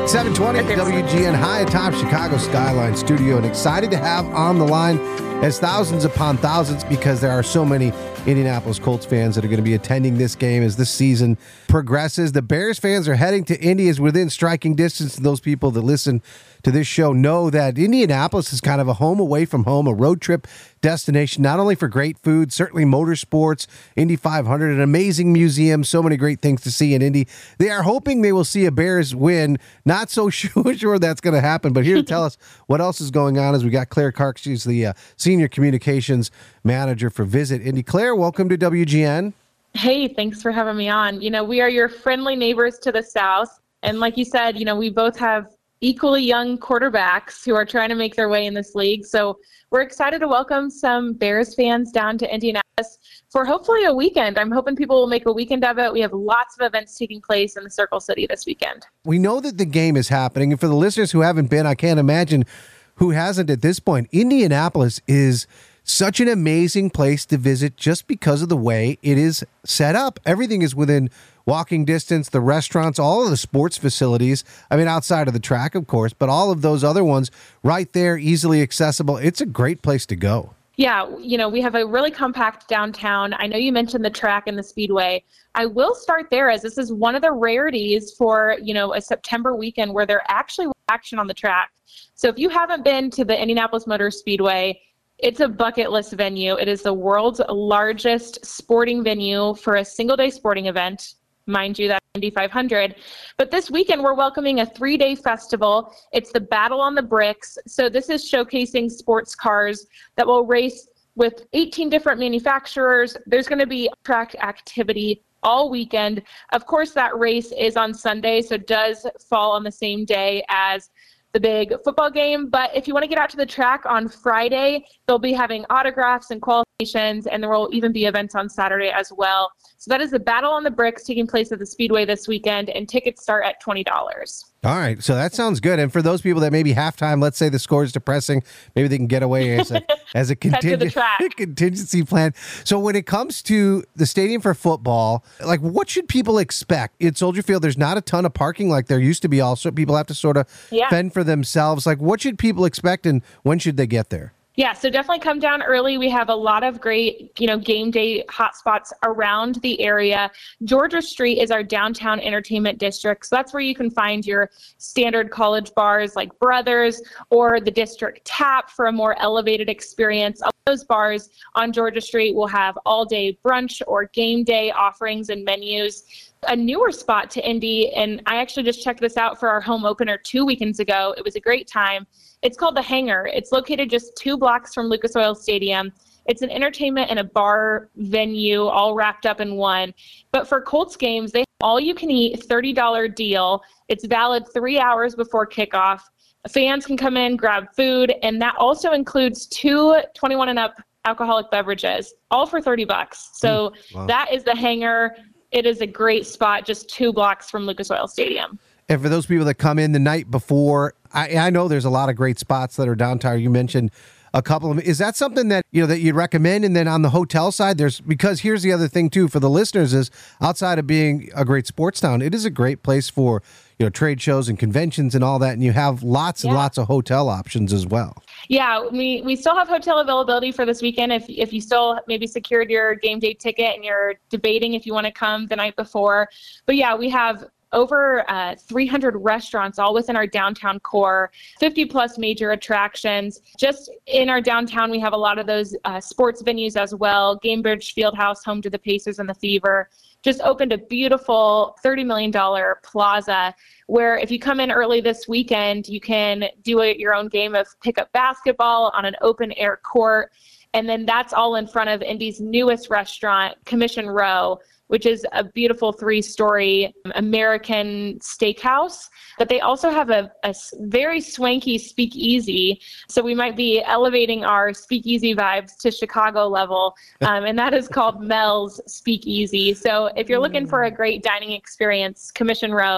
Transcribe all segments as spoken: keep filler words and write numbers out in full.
seven twenty W G N high atop Chicago Skyline Studio, and excited to have on the line as thousands upon thousands, because there are so many Indianapolis Colts fans that are going to be attending this game as this season progresses. The Bears fans are heading to Indy as within striking distance. Those people that listen to this show know that Indianapolis is kind of a home away from home, a road trip destination, not only for great food, certainly motorsports, Indy five hundred, an amazing museum, so many great things to see in Indy. They are hoping they will see a Bears win. Not so sure, sure that's going to happen, but here to tell us what else is going on is we got Claire Kark. She's the uh, Senior Communications Manager for Visit Indy. Claire, welcome to W G N. Hey, thanks for having me on. You know, we are your friendly neighbors to the south. And like you said, you know, we both have equally young quarterbacks who are trying to make their way in this league. So we're excited to welcome some Bears fans down to Indianapolis for hopefully a weekend. I'm hoping people will make a weekend of it. We have lots of events taking place in the Circle City this weekend. We know that the game is happening. And for the listeners who haven't been, I can't imagine who hasn't at this point. Indianapolis is such an amazing place to visit just because of the way it is set up. Everything is within walking distance, the restaurants, all of the sports facilities. I mean, outside of the track, of course, but all of those other ones right there, easily accessible. It's a great place to go. Yeah, you know, we have a really compact downtown. I know you mentioned the track and the speedway. I will start there, as this is one of the rarities for, you know, a September weekend where there actually was action on the track. So if you haven't been to the Indianapolis Motor Speedway, it's a bucket list venue. It is the world's largest sporting venue for a single day sporting event. Mind you, that Indy five hundred. But this weekend, we're welcoming a three-day festival. It's the Battle on the Bricks. So this is showcasing sports cars that will race with eighteen different manufacturers. There's going to be track activity all weekend. Of course, that race is on Sunday, so it does fall on the same day as the big football game. But if you want to get out to the track on Friday, they'll be having autographs and qualifications, and there will even be events on Saturday as well. So that is the Battle on the Bricks taking place at the Speedway this weekend, and tickets start at twenty dollars. All right, so that sounds good. And for those people that maybe halftime, let's say the score is depressing, maybe they can get away as a as a contingent, contingency plan. So when it comes to the stadium for football, like what should people expect? At Soldier Field, there's not a ton of parking like there used to be. Also, people have to sort of yeah. fend for themselves. Like what should people expect, and when should they get there? Yeah, so definitely come down early. We have a lot of great, you know, game day hotspots around the area. Georgia Street is our downtown entertainment district. So that's where you can find your standard college bars like Brothers or the District Tap for a more elevated experience. All those bars on Georgia Street will have all-day brunch or game day offerings and menus. A newer spot to Indy, and I actually just checked this out for our home opener two weekends ago. It was a great time. It's called The Hangar. It's located just two blocks from Lucas Oil Stadium. It's an entertainment and a bar venue all wrapped up in one. But for Colts games, they have all-you-can-eat thirty dollars deal. It's valid three hours before kickoff. Fans can come in, grab food, and that also includes two twenty-one and up alcoholic beverages, all for thirty bucks. So mm, wow. That is The Hangar. It is a great spot just two blocks from Lucas Oil Stadium. And for those people that come in the night before, I, I know there's a lot of great spots that are downtown. You mentioned a couple of them. Is that something that, you know, that you'd recommend? And then on the hotel side, there's, because here's the other thing too, for the listeners is outside of being a great sports town, it is a great place for, you know, trade shows and conventions and all that. And you have lots and yeah. lots of hotel options as well. Yeah, we, we still have hotel availability for this weekend. If if you still maybe secured your game day ticket and you're debating if you want to come the night before. But yeah, we have over uh, three hundred restaurants all within our downtown core, fifty plus major attractions. Just in our downtown, we have a lot of those uh, sports venues as well. Gamebridge Fieldhouse, home to the Pacers and the Fever, just opened a beautiful thirty million dollars plaza where if you come in early this weekend, you can do a, your own game of pickup basketball on an open air court. And then that's all in front of Indy's newest restaurant, Commission Row, which is a beautiful three-story American steakhouse. But they also have a, a very swanky speakeasy. So we might be elevating our speakeasy vibes to Chicago level. Um, and that is called Mel's Speakeasy. So if you're looking for a great dining experience, Commission Row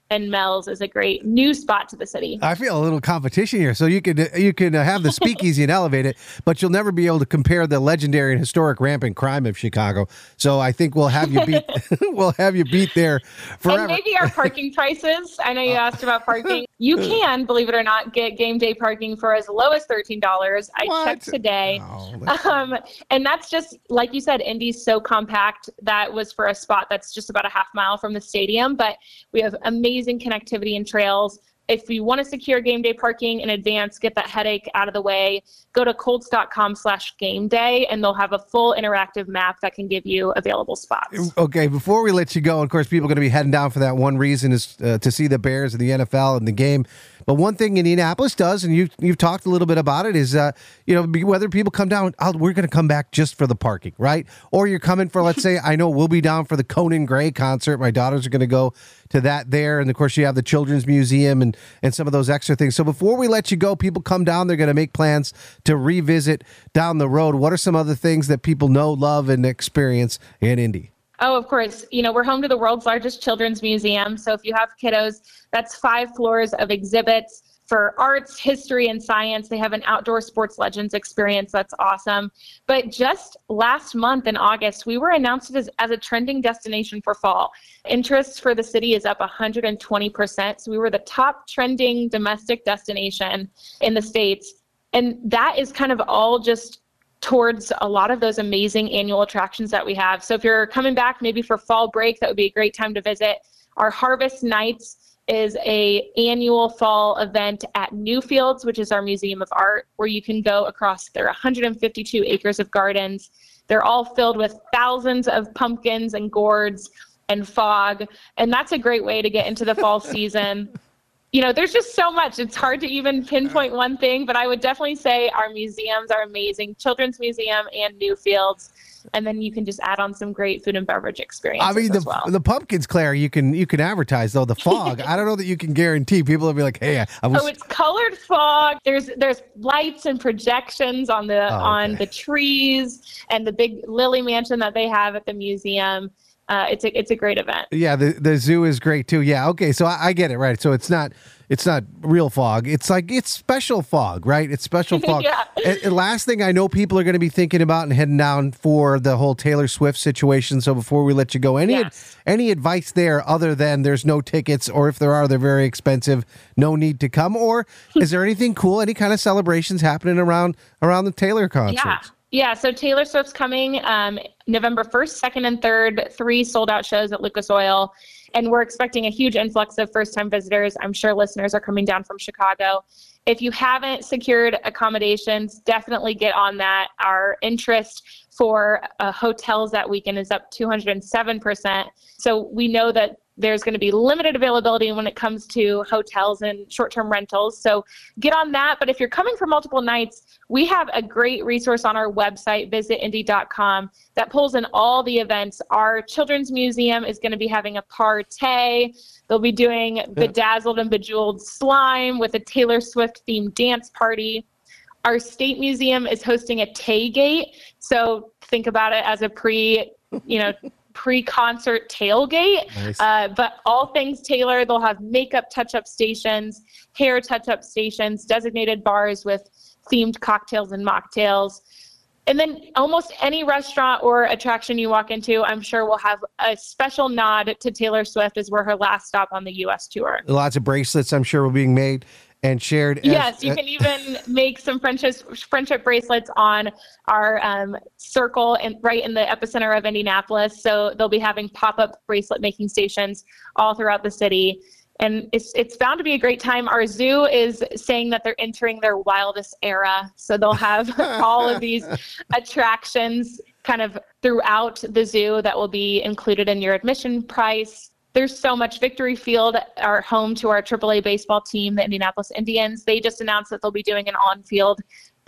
and Mel's is a great new spot to the city. I feel a little competition here. So you can you can have the speakeasy and elevate it, but you'll never be able to compare the legendary and historic rampant crime of Chicago. So I think we'll have you beat we'll have you beat there forever. And maybe our parking prices. I know you asked about parking. You can, believe it or not, get game day parking for as low as thirteen dollars. I What? checked today. Oh, Um, and that's just, like you said, Indy's so compact. That was for a spot that's just about a half mile from the stadium, but we have amazing connectivity and trails. If you want to secure game day parking in advance, get that headache out of the way, go to colts.com slash game day, and they'll have a full interactive map that can give you available spots. Okay, before we let you go, of course, people are going to be heading down for that one reason is uh, to see the Bears in the N F L and the game. But one thing Indianapolis does, and you've, you've talked a little bit about it, is, uh, you know, whether people come down, oh, we're going to come back just for the parking, right? Or you're coming for, let's say, I know we'll be down for the Conan Gray concert. My daughters are going to go to that there. And, of course, you have the Children's Museum and, and some of those extra things. So before we let you go, people come down, they're going to make plans to revisit down the road. What are some other things that people know, love, and experience in Indy? Oh, of course. You know, we're home to the world's largest children's museum. So if you have kiddos, that's five floors of exhibits for arts, history, and science. They have an outdoor sports legends experience. That's awesome. But just last month in August, we were announced as, as a trending destination for fall. Interest for the city is up one hundred twenty percent. So we were the top trending domestic destination in the States. And that is kind of all just towards a lot of those amazing annual attractions that we have. So if you're coming back maybe for fall break, that would be a great time to visit. Our Harvest Nights is a annual fall event at Newfields, which is our Museum of Art, where you can go across their one hundred fifty-two acres of gardens. They're all filled with thousands of pumpkins and gourds and fog. And that's a great way to get into the fall season. You know, there's just so much. It's hard to even pinpoint one thing, but I would definitely say our museums are amazing. Children's Museum and Newfields. And then you can just add on some great food and beverage experiences I mean, the as well. the pumpkins, Claire, you can you can advertise, though. The fog, I don't know that you can guarantee. People will be like, hey, I, I was... Oh, it's colored fog. There's there's lights and projections on the Oh, on okay. the trees and the big lily mansion that they have at the museum. Uh, it's a it's a great event. Yeah, the, the zoo is great too. Yeah, okay, so I, I get it, right? So it's not it's not real fog. It's like it's special fog, right? It's special fog. Yeah. And, and last thing I know, people are going to be thinking about and heading down for the whole Taylor Swift situation. So before we let you go, any Yes. any advice there other than there's no tickets, or if there are, they're very expensive. No need to come, or is there anything cool? Any kind of celebrations happening around around the Taylor concert? Yeah. Yeah, so Taylor Swift's coming um, November first, second, and third, three sold-out shows at Lucas Oil, and we're expecting a huge influx of first-time visitors. I'm sure listeners are coming down from Chicago. If you haven't secured accommodations, definitely get on that. Our interest for uh, hotels that weekend is up two hundred seven percent. So we know that there's going to be limited availability when it comes to hotels and short-term rentals. So get on that. But if you're coming for multiple nights, we have a great resource on our website, visit indy dot com, that pulls in all the events. Our Children's Museum is going to be having a party. They'll be doing Bedazzled and Bejeweled Slime with a Taylor Swift-themed dance party. Our State Museum is hosting a tailgate. So think about it as a pre, you know, pre-concert tailgate, Nice. uh, but all things Taylor. They'll have makeup touch-up stations, hair touch-up stations, designated bars with themed cocktails and mocktails. And then almost any restaurant or attraction you walk into, I'm sure will have a special nod to Taylor Swift as we're her last stop on the U S tour. Lots of bracelets, I'm sure, were being made and shared. as- Yes, you can even make some friendship friendship bracelets on our um, circle and right in the epicenter of Indianapolis. So they'll be having pop-up bracelet making stations all throughout the city. And it's it's bound to be a great time. Our zoo is saying that they're entering their wildest era. So they'll have all of these attractions kind of throughout the zoo that will be included in your admission price. There's so much. Victory Field, our home to our triple A baseball team, the Indianapolis Indians. They just announced that they'll be doing an on-field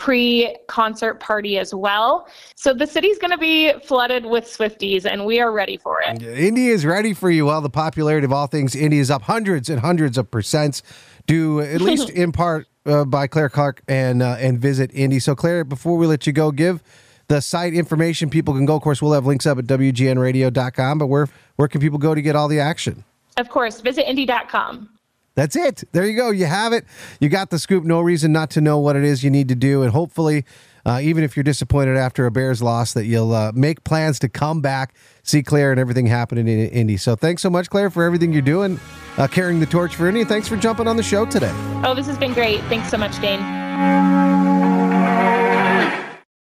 pre-concert party as well. So the city's going to be flooded with Swifties, and we are ready for it. Indy is ready for you. Well, the popularity of all things Indy is up hundreds and hundreds of percents, due at least in part uh, by Claire Clark and uh, and Visit Indy. So, Claire, before we let you go, give the site information people can go. Of course, we'll have links up at W G N radio dot com, but where where can people go to get all the action? Of course, visit indy dot com. That's it. There you go. You have it. You got the scoop. No reason not to know what it is you need to do. And hopefully, uh, even if you're disappointed after a Bears loss, that you'll uh, make plans to come back, see Claire and everything happening in Indy. So thanks so much, Claire, for everything you're doing, uh, carrying the torch for Indy. Thanks for jumping on the show today. Oh, this has been great. Thanks so much, Dane.